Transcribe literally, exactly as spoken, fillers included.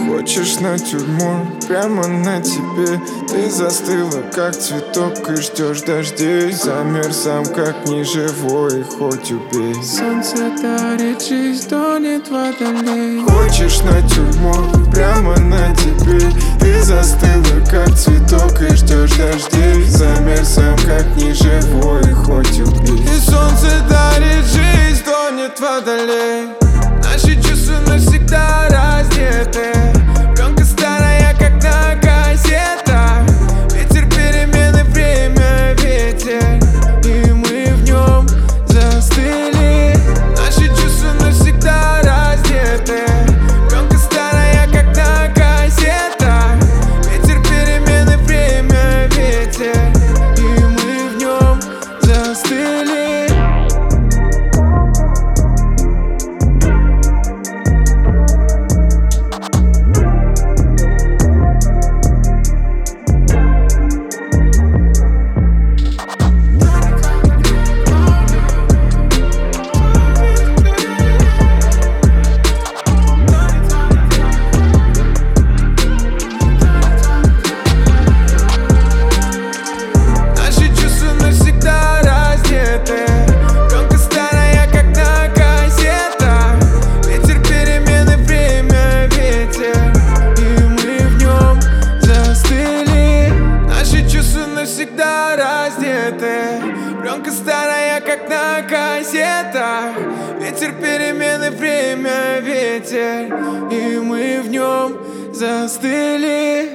Хочешь на тюрьму, прямо на тебе. Ты застыла, как цветок, и ждешь дождей. Замер сам, как неживой, хоть убей. Солнце дарит жизнь, тонет водолей. Хочешь на тюрьму, прямо на тебе. Ты застыла, как цветок, и ждешь дождей. Замер сам, как неживой, хоть убей. И солнце дарит жизнь, тонет водолей. Наши чувства навсегда раздеты. Пленка старая, как на кассетах. Ветер перемены, время, ветер, и мы в нем застыли. Наши чувства навсегда раздеты. Пленка старая, как на кассетах. Ветер перемены, время, ветер, и мы в нем застыли. Всегда раздеты. Пленка старая, как на кассетах. Ветер перемены, время, ветер, и мы в нем застыли.